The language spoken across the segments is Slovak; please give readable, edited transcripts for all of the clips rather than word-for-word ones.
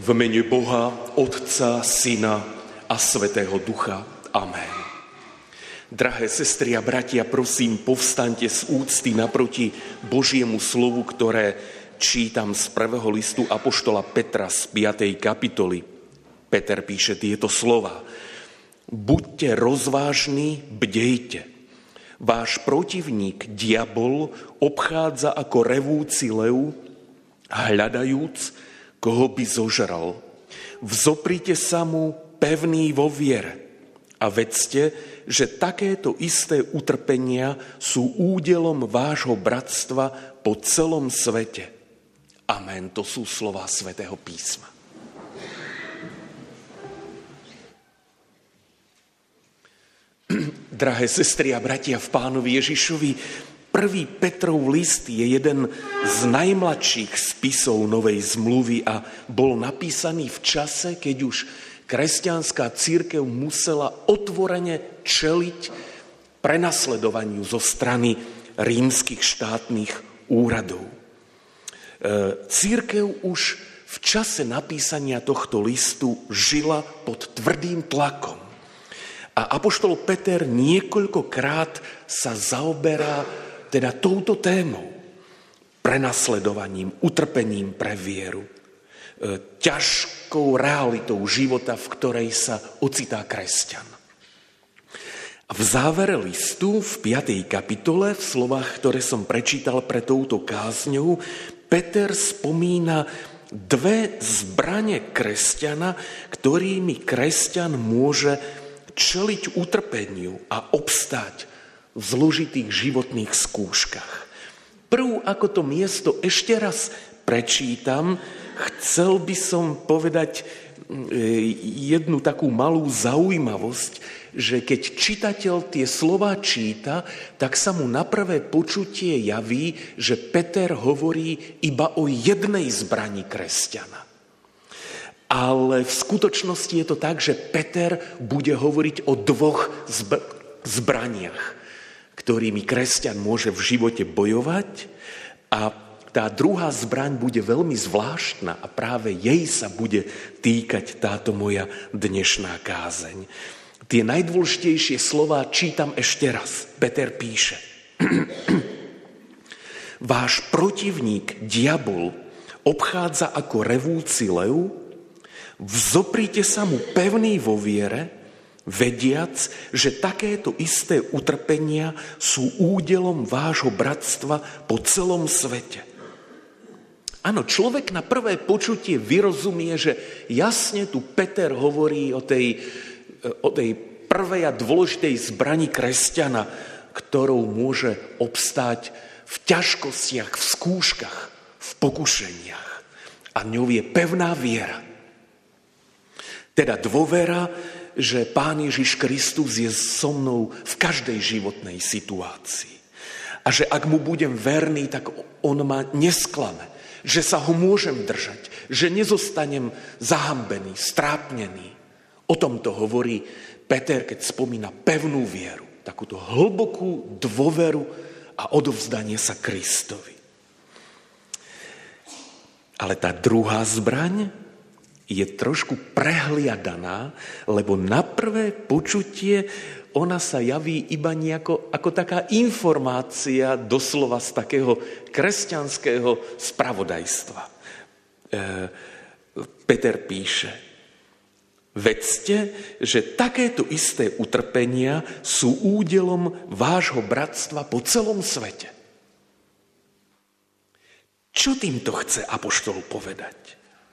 V mene Boha, Otca, Syna a Svätého Ducha. Amen. Drahé sestry a bratia, prosím, povstaňte z úcty naproti Božiemu slovu, ktoré čítam z prvého listu apoštola Petra z 5. kapitoly. Peter píše tieto slova. Buďte rozvážni, bdejte. Váš protivník, diabol, obchádza ako revúci lev, hľadajúc, koho by zožral. Vzoprite sa mu pevný vo viere a vedzte, že takéto isté utrpenia sú údelom vášho bratstva po celom svete. Amen. To sú slová Svätého písma. Drahé sestry a bratia v Pánovi Ježišovi, 1. Petrov list je jeden z najmladších spisov Novej zmluvy a bol napísaný v čase, keď už kresťanská cirkev musela otvorene čeliť prenasledovaniu zo strany rímskych štátnych úradov. Cirkev už v čase napísania tohto listu žila pod tvrdým tlakom. A apoštol Peter niekoľkokrát sa zaoberá teda touto témou, prenasledovaním, utrpením pre vieru, ťažkou realitou života, v ktorej sa ocitá kresťan. A v závere listu, v 5. kapitole, v slovách, ktoré som prečítal pre touto kázňou, Peter spomína dve zbrane kresťana, ktorými kresťan môže čeliť utrpeniu a obstáť v zložitých životných skúškach. Prv, ako to miesto ešte raz prečítam, chcel by som povedať jednu takú malú zaujímavosť, že keď čitateľ tie slová číta, tak sa mu na prvé počutie javí, že Peter hovorí iba o jednej zbrani kresťana. Ale v skutočnosti je to tak, že Peter bude hovoriť o dvoch zbraniach, ktorými kresťan môže v živote bojovať, a tá druhá zbraň bude veľmi zvláštna a práve jej sa bude týkať táto moja dnešná kázeň. Tie najdôležitejšie slová čítam ešte raz. Peter píše. Váš protivník, diabol, obchádza ako revúci lev, vzoprite sa mu pevný vo viere, vediac, že takéto isté utrpenia sú údelom vášho bratstva po celom svete. Áno, človek na prvé počutie vyrozumie, že jasne tu Peter hovorí o tej prvej a dôležitej zbrani kresťana, ktorou môže obstáť v ťažkostiach, v skúškach, v pokušeniach. A ňou je pevná viera. Teda dôvera, že Pán Ježiš Kristus je so mnou v každej životnej situácii. A že ak mu budem verný, tak on ma nesklame. Že sa ho môžem držať. Že nezostanem zahambený, strápnený. O tomto hovorí Peter, keď spomína pevnú vieru. Takúto hlbokú dôveru a odovzdanie sa Kristovi. Ale tá druhá zbraň je trošku prehliadaná, lebo na prvé počutie ona sa javí iba nejako ako taká informácia doslova z takého kresťanského spravodajstva. Peter píše, vedzte, že takéto isté utrpenia sú údelom vášho bratstva po celom svete. Čo týmto chce apoštol povedať?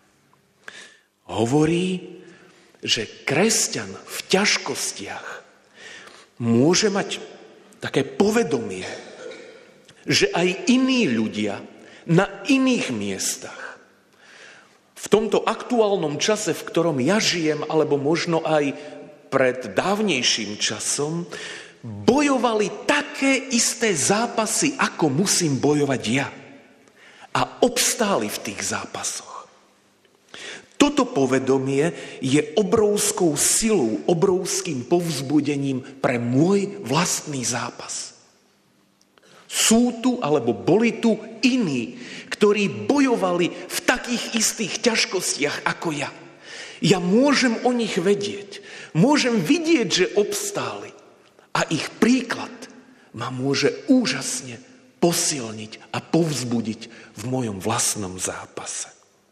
Hovorí, že kresťan v ťažkostiach môže mať také povedomie, že aj iní ľudia na iných miestach, v tomto aktuálnom čase, v ktorom ja žijem, alebo možno aj pred dávnejším časom, bojovali také isté zápasy, ako musím bojovať ja. A obstáli v tých zápasoch. Toto povedomie je obrovskou silou, obrovským povzbudením pre môj vlastný zápas. Sú tu, alebo boli tu iní, ktorí bojovali v takých istých ťažkostiach ako ja. Ja môžem o nich vedieť. Môžem vidieť, že obstáli. A ich príklad ma môže úžasne posilniť a povzbudiť v mojom vlastnom zápase.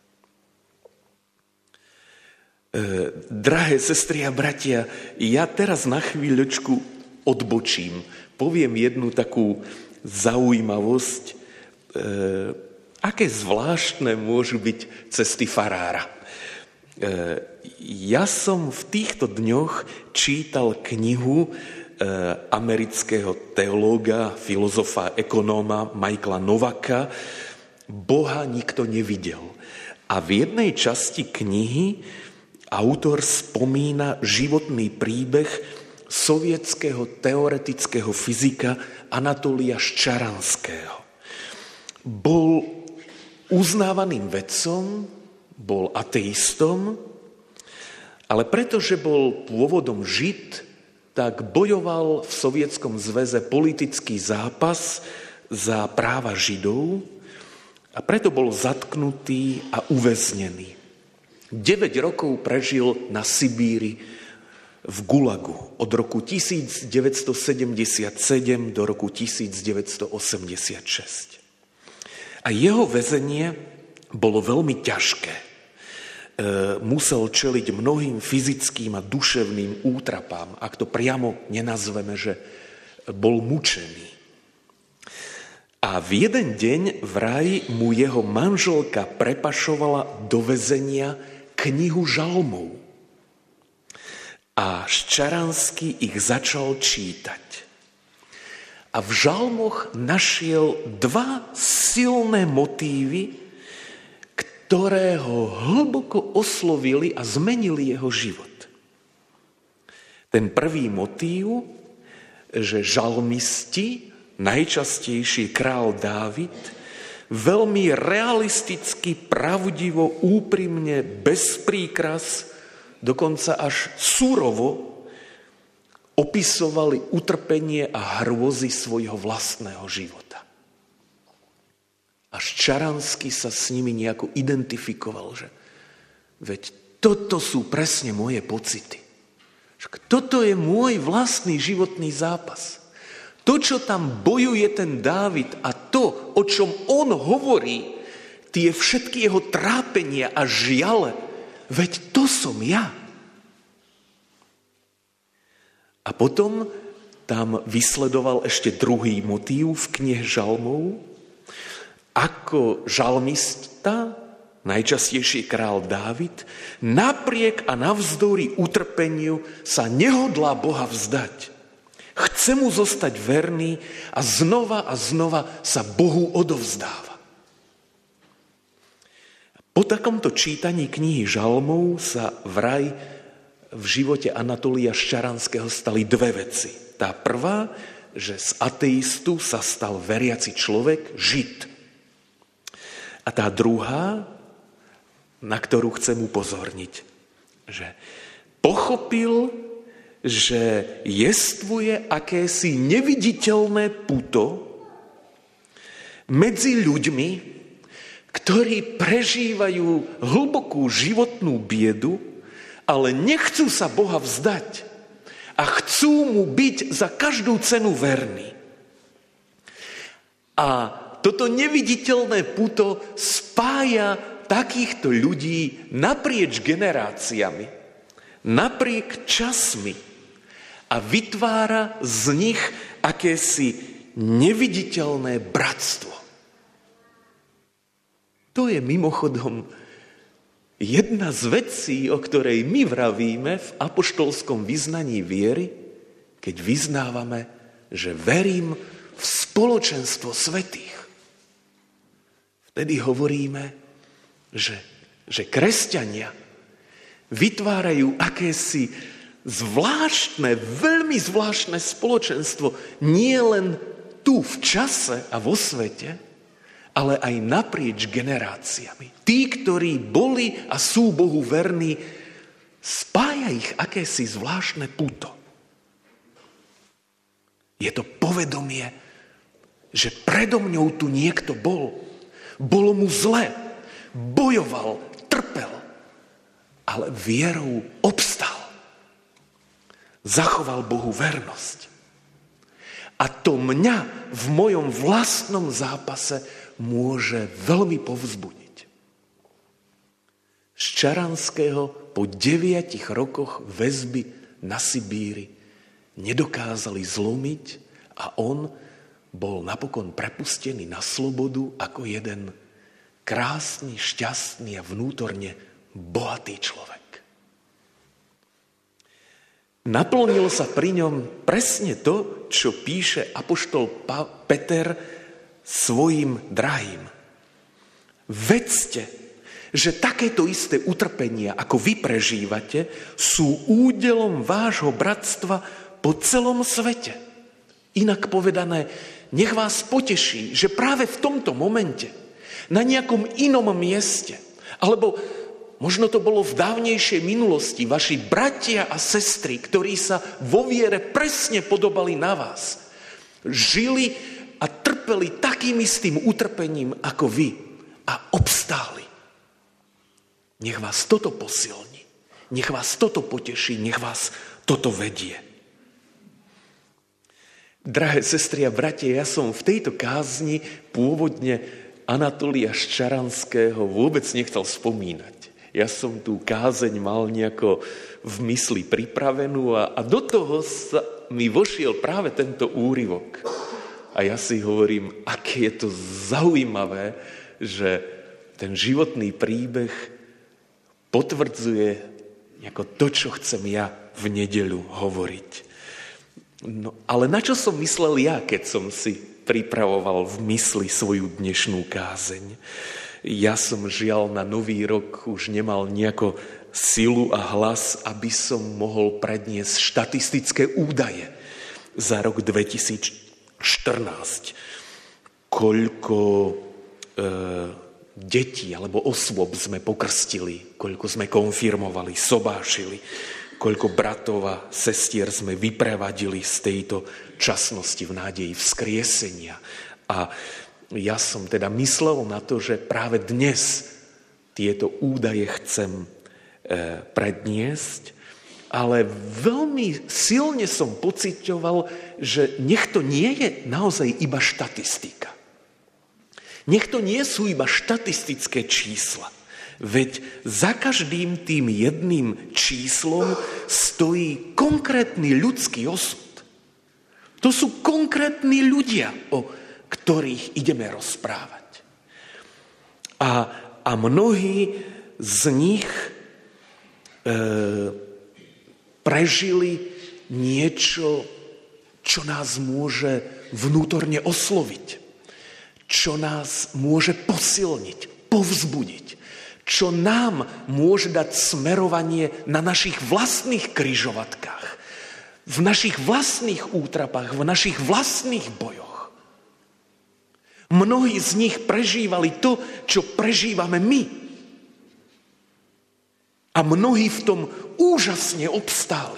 Drahé sestry a bratia, ja teraz na chvíľočku odbočím. Poviem jednu takú zaujímavosť, aké zvláštne môžu byť cesty farára. Ja som v týchto dňoch čítal knihu amerického teológa, filozofa, ekonóma Michaela Novaka Boha nikto nevidel. A v jednej časti knihy autor spomína životný príbeh sovietského teoretického fyzika Anatolija Ščaranského. Bol uznávaným vedcom, bol ateistom, ale pretože bol pôvodom Žid, tak bojoval v Sovietskom zväze politický zápas za práva Židov a preto bol zatknutý a uväznený. 9 rokov prežil na Sibíri v Gulagu od roku 1977 do roku 1986. A jeho väzenie bolo veľmi ťažké. Musel čeliť mnohým fyzickým a duševným útrapám, ak to priamo nenazveme, že bol mučený. A v jeden deň vraj mu jeho manželka prepašovala do väzenia knihu žalmov. A Ščaranský ich začal čítať. A v žalmoch našiel 2 silné motívy, ktoré ho hlboko oslovili a zmenili jeho život. Ten prvý motív, že žalmisti, najčastejšie král Dávid, veľmi realisticky, pravdivo, úprimne, bez príkras, dokonca až surovo opisovali utrpenie a hrôzy svojho vlastného života. A Ščaranský sa s nimi nejako identifikoval, že veď toto sú presne moje pocity. Toto je môj vlastný životný zápas. To, čo tam bojuje ten Dávid a to, o čom on hovorí, tie všetky jeho trápenia a žiale, veď to som ja. A potom tam vysledoval ešte druhý motív v knihe žalmov. Ako žalmista, najčastejšie král Dávid, napriek a navzdory utrpeniu sa nehodlá Boha vzdať. Chce mu zostať verný a znova sa Bohu odovzdáva. Po takomto čítaní knihy žalmov sa vraj v živote Anatolija Ščaranského stali 2 veci. Tá prvá, že z ateistu sa stal veriaci človek, Žid. A tá druhá, na ktorú chcem upozorniť, že pochopil, že jestvuje akési neviditeľné puto medzi ľuďmi, ktorí prežívajú hlbokú životnú biedu, ale nechcú sa Boha vzdať a chcú mu byť za každú cenu verní. A toto neviditeľné puto spája takýchto ľudí naprieč generáciami, napriek časmi a vytvára z nich akési neviditeľné bratstvo. To je mimochodom jedna z vecí, o ktorej my vravíme v apoštolskom vyznaní viery, keď vyznávame, že verím v spoločenstvo svätých. Vtedy hovoríme, že kresťania vytvárajú akési zvláštne, veľmi zvláštne spoločenstvo nie len tu v čase a vo svete, ale aj naprieč generáciami. Tí, ktorí boli a sú Bohu verní, spája ich akési zvláštne puto. Je to povedomie, že predo mňou tu niekto bol. Bolo mu zle, bojoval, trpel, ale vierou obstal. Zachoval Bohu vernosť. A to mňa v mojom vlastnom zápase môže veľmi povzbudiť. Z Čaranského po 9 rokoch väzby na Sibíri nedokázali zlomiť a on bol napokon prepustený na slobodu ako jeden krásny, šťastný a vnútorne bohatý človek. Naplnilo sa pri ňom presne to, čo píše apoštol Peter svojim drahým. Vedzte, že takéto isté utrpenia, ako vy prežívate, sú údelom vášho bratstva po celom svete. Inak povedané, nech vás poteší, že práve v tomto momente, na nejakom inom mieste, alebo možno to bolo v dávnejšej minulosti, vaši bratia a sestry, ktorí sa vo viere presne podobali na vás, žili a trpeli takým istým utrpením ako vy a obstáli. Nech vás toto posilní, nech vás toto poteší, nech vás toto vedie. Drahé sestry a bratia, ja som v tejto kázni pôvodne Anatolia Ščaranského vôbec nechcel spomínať. Ja som tú kázeň mal nejako v mysli pripravenú a do toho sa mi vošiel práve tento úryvok. A ja si hovorím, aké je to zaujímavé, že ten životný príbeh potvrdzuje ako to, čo chcem ja v nedeľu hovoriť. No, ale na čo som myslel ja, keď som si pripravoval v mysli svoju dnešnú kázeň? Ja som žiaľ na Nový rok už nemal nejako silu a hlas, aby som mohol predniesť štatistické údaje za rok 2014. Koľko detí alebo osôb sme pokrstili, koľko sme konfirmovali, sobášili, koľko bratov a sestier sme vyprevadili z tejto časnosti v nádeji vzkriesenia. A ja som teda myslel na to, že práve dnes tieto údaje chcem predniesť, ale veľmi silne som pociťoval, že nech to nie je naozaj iba štatistika. Nech to nie sú iba štatistické čísla. Veď za každým tým jedným číslom stojí konkrétny ľudský osud. To sú konkrétni ľudia, o ktorých ideme rozprávať. A mnohí z nich prežili niečo, čo nás môže vnútorne osloviť, čo nás môže posilniť, povzbudiť, čo nám môže dať smerovanie na našich vlastných križovatkách, v našich vlastných útrapách, v našich vlastných bojoch. Mnohí z nich prežívali to, čo prežívame my. A mnohí v tom úžasne obstáli.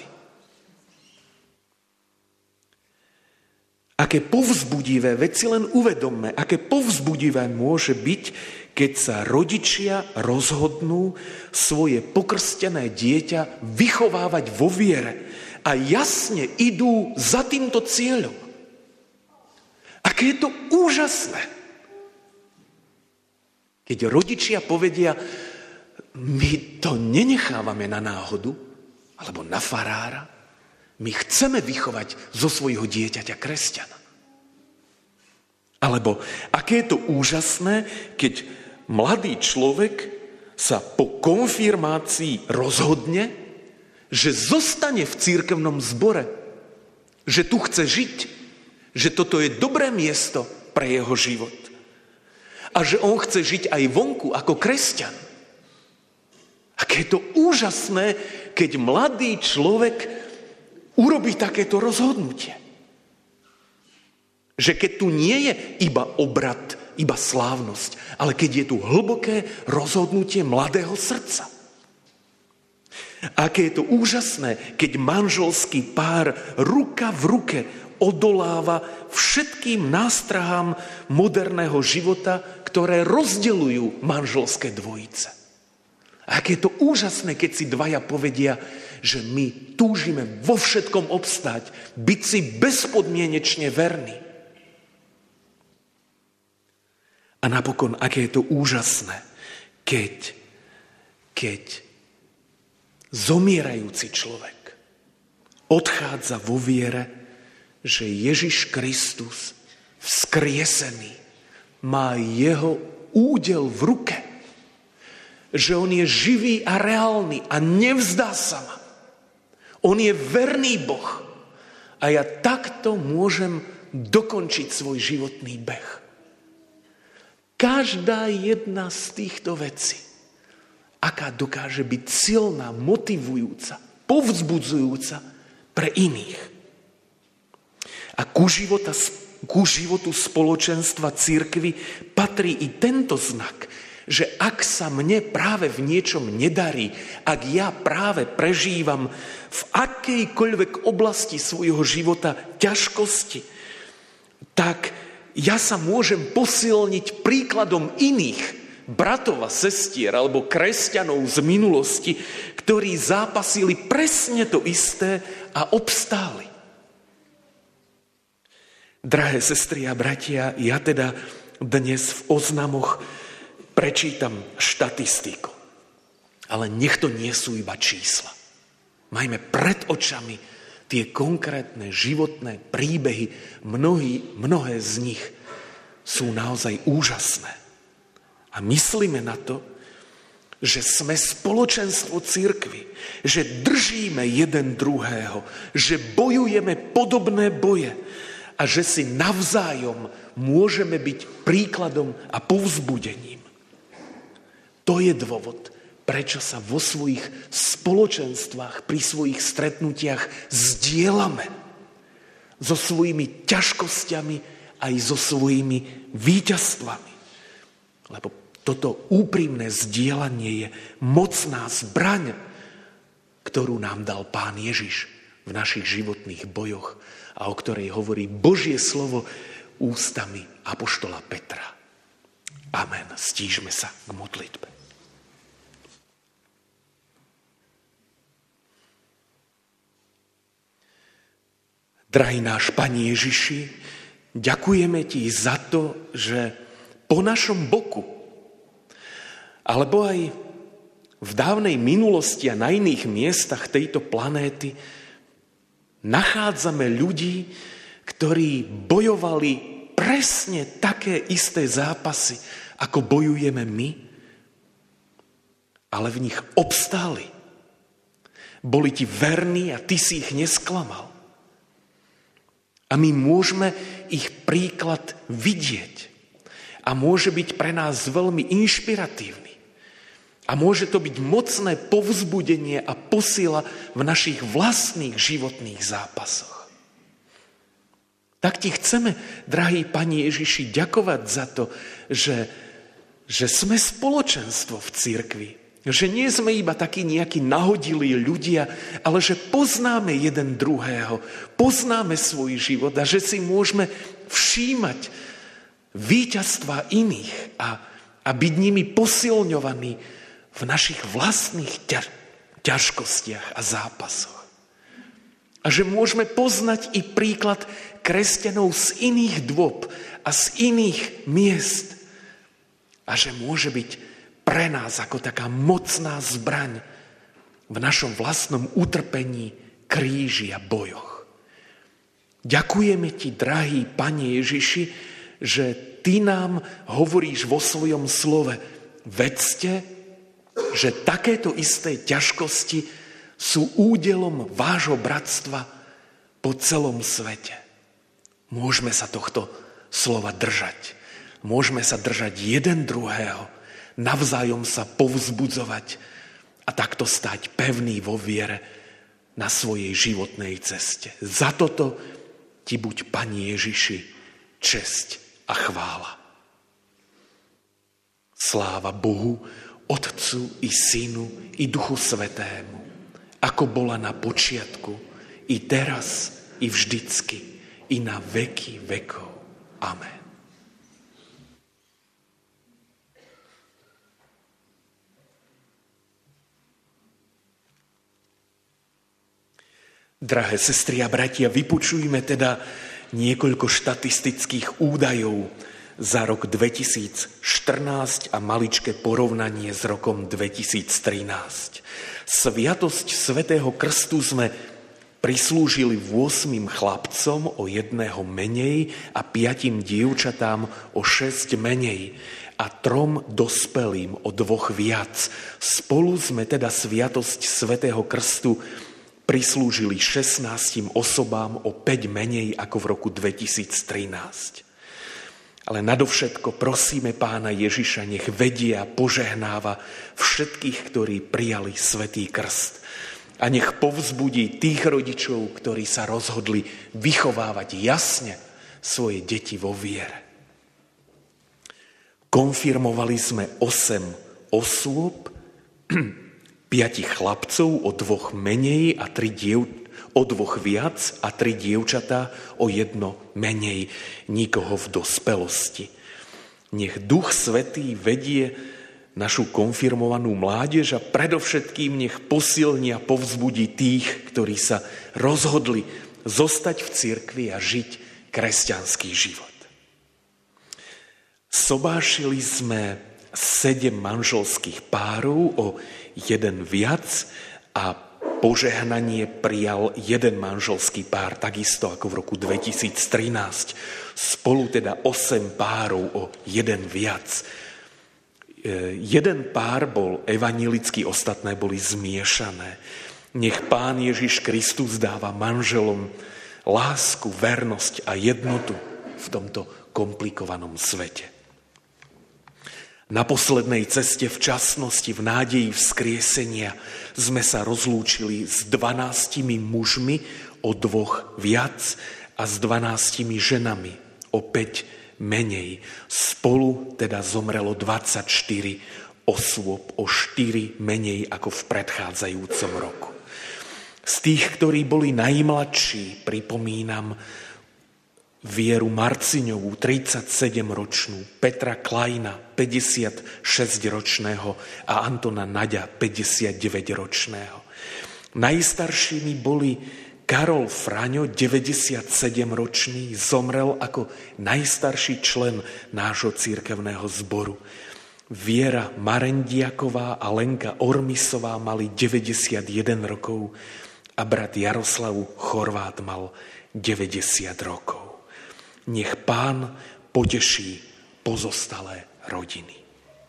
Aké povzbudivé, veď si len uvedomme, aké povzbudivé môže byť, keď sa rodičia rozhodnú svoje pokrstené dieťa vychovávať vo viere a jasne idú za týmto cieľom. Aké je to úžasné. Keď rodičia povedia, my to nenechávame na náhodu alebo na farára, my chceme vychovať zo svojho dieťaťa kresťana. Alebo aké je to úžasné, keď mladý človek sa po konfirmácii rozhodne, že zostane v cirkevnom zbore, že tu chce žiť, že toto je dobré miesto pre jeho život a že on chce žiť aj vonku ako kresťan. Aké je to úžasné, keď mladý človek urobí takéto rozhodnutie. Že keď tu nie je iba obrad, iba slávnosť, ale keď je tu hlboké rozhodnutie mladého srdca. Aké je to úžasné, keď manželský pár ruka v ruke odoláva všetkým nástrahám moderného života, ktoré rozdeľujú manželské dvojice. A aké je to úžasné, keď si dvaja povedia, že my túžime vo všetkom obstáť, byť si bezpodmienečne verní. A napokon, aké je to úžasné, keď zomierajúci človek odchádza vo viere, že Ježiš Kristus vzkriesený má jeho údel v ruke. Že on je živý a reálny a nevzdá sa ma. On je verný Boh. A ja takto môžem dokončiť svoj životný beh. Každá jedna z týchto vecí, aká dokáže byť silná, motivujúca, povzbudzujúca pre iných. A ku životu spoločenstva cirkvi patrí i tento znak, že ak sa mne práve v niečom nedarí, ak ja práve prežívam v akejkoľvek oblasti svojho života ťažkosti, tak ja sa môžem posilniť príkladom iných bratov a sestier alebo kresťanov z minulosti, ktorí zápasili presne to isté a obstáli. Drahé sestry a bratia, ja teda dnes v oznamoch prečítam štatistiku. Ale nech to nie sú iba čísla. Majme pred očami tie konkrétne životné príbehy. Mnohé z nich sú naozaj úžasné. A myslíme na to, že sme spoločenstvo cirkvi, že držíme jeden druhého, že bojujeme podobné boje a že si navzájom môžeme byť príkladom a povzbudením. To je dôvod, prečo sa vo svojich spoločenstvách, pri svojich stretnutiach zdieľame so svojimi ťažkosťami aj so svojimi víťazstvami. Lebo toto úprimné zdieľanie je mocná zbraň, ktorú nám dal Pán Ježiš v našich životných bojoch a o ktorej hovorí Božie slovo ústami apoštola Petra. Amen. Stížme sa k modlitbe. Drahý náš Pane Ježiši, ďakujeme Ti za to, že po našom boku, alebo aj v dávnej minulosti a na iných miestach tejto planéty, nachádzame ľudí, ktorí bojovali presne také isté zápasy, ako bojujeme my, ale v nich obstáli. Boli Ti verní a Ty si ich nesklamal. A my môžeme ich príklad vidieť. A môže byť pre nás veľmi inšpiratívny. A môže to byť mocné povzbudenie a posila v našich vlastných životných zápasoch. Tak Ti chceme, drahý Pane Ježiši, ďakovať za to, že sme spoločenstvo v cirkvi. Že nie sme iba takí nejakí nahodilí ľudia, ale že poznáme jeden druhého, poznáme svoj život a že si môžeme všímať víťazstva iných a byť nimi posilňovaní v našich vlastných ťažkostiach a zápasoch. A že môžeme poznať i príklad kresťanov z iných dôb a z iných miest. A že môže byť pre nás ako taká mocná zbraň v našom vlastnom utrpení, kríži a bojoch. Ďakujeme Ti, drahý Pane Ježiši, že Ty nám hovoríš vo svojom slove: vedzte, že takéto isté ťažkosti sú údelom vášho bratstva po celom svete. Môžeme sa tohto slova držať. Môžeme sa držať jeden druhého, navzájom sa povzbudzovať a takto stať pevný vo viere na svojej životnej ceste. Za toto Ti buď, Pane Ježiši, česť a chvála. Sláva Bohu, Otcu i Synu i Duchu Svätému, ako bola na počiatku, i teraz, i vždycky, i na veky vekov. Amen. Drahé sestry a bratia, vypočujme teda niekoľko štatistických údajov za rok 2014 a maličké porovnanie s rokom 2013. Sviatosť Svätého Krstu sme prislúžili 8 chlapcom o 1 menej a 5 dievčatám o 6 menej a 3 dospelým o 2 viac. Spolu sme teda Sviatosť Svätého Krstu prislúžili 16 osobám o 5 menej ako v roku 2013. Ale nadovšetko prosíme Pána Ježiša, nech vedie a požehnáva všetkých, ktorí prijali Svätý Krst. A nech povzbudí tých rodičov, ktorí sa rozhodli vychovávať jasne svoje deti vo viere. Konfirmovali sme 8 osôb, 5 chlapcov o 2 menej a 3 o 2 viac a 3 dievčatá o 1 menej, nikoho v dospelosti. Nech Duch Svätý vedie našu konfirmovanú mládež a predovšetkým nech posilní a povzbudí tých, ktorí sa rozhodli zostať v cirkvi a žiť kresťanský život. Sobášili sme 7 manželských párov o 1 viac a požehnanie prijal 1 manželský pár, takisto ako v roku 2013. Spolu teda 8 párov o 1 viac. 1 pár bol evanjelický, ostatné boli zmiešané. Nech Pán Ježiš Kristus dáva manželom lásku, vernosť a jednotu v tomto komplikovanom svete. Na poslednej ceste v časnosti, v nádeji vzkriesenia sme sa rozlúčili s 12 mužmi o 2 viac a s 12 ženami o 5 menej. Spolu teda zomrelo 24 osôb o 4 menej ako v predchádzajúcom roku. Z tých, ktorí boli najmladší, pripomínam Vieru Marciňovú, 37-ročnú, Petra Klajna, 56-ročného a Antona Naďa, 59-ročného. Najstaršími boli Karol Fraňo, 97-ročný, zomrel ako najstarší člen nášho cirkevného zboru. Viera Marendiaková a Lenka Ormisová mali 91 rokov a brat Jaroslav Chorvát mal 90 rokov. Nech Pán poteší pozostalé rodiny.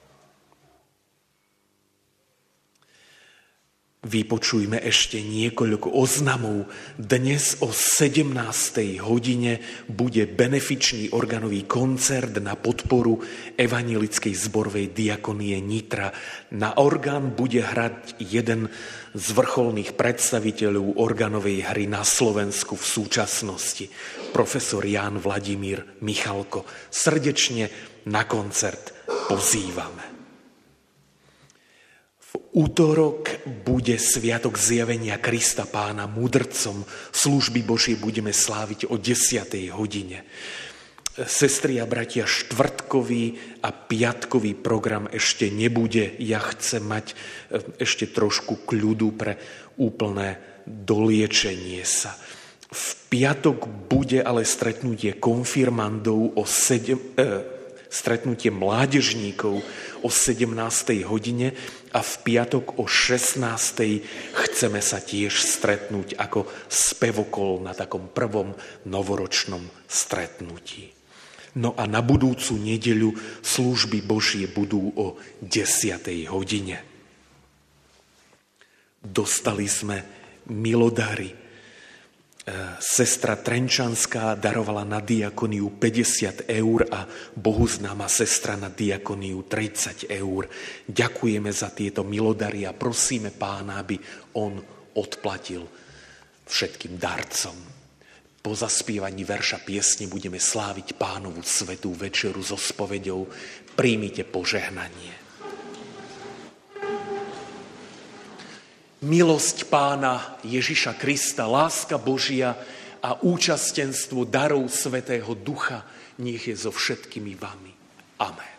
Vypočujme ešte niekoľko oznamov. Dnes o 17. hodine bude benefičný organový koncert na podporu Evanjelickej zborovej diakonie Nitra. Na orgán bude hrať jeden z vrcholných predstaviteľov organovej hry na Slovensku v súčasnosti, profesor Ján Vladimír Michalko. Srdečne na koncert pozývame. Útorok bude sviatok zjavenia Krista Pána mudrcom. Služby Božie budeme sláviť o 10. hodine. Sestry a bratia, štvrtkový a piatkový program ešte nebude. Ja chcem mať ešte trošku kľudu pre úplné doliečenie sa. V piatok bude ale stretnutie konfirmandov stretnutie mládežníkov o 17. hodine a v piatok o 16. chceme sa tiež stretnúť ako spevokol na takom prvom novoročnom stretnutí. No a na budúcu nedeľu služby Božie budú o 10. hodine. Dostali sme milodary. Sestra Trenčanská darovala na diakoniu 50 eur a bohuznáma sestra na diakoniu 30 eur. Ďakujeme za tieto milodary a prosíme Pána, aby on odplatil všetkým darcom. Po zaspievaní verša piesne budeme sláviť Pánovu svätú večeru so spoveďou. Príjmite požehnanie. Milosť Pána Ježiša Krista, láska Božia a a účastenstvo darov Svätého Ducha nech je so všetkými vami. Amen.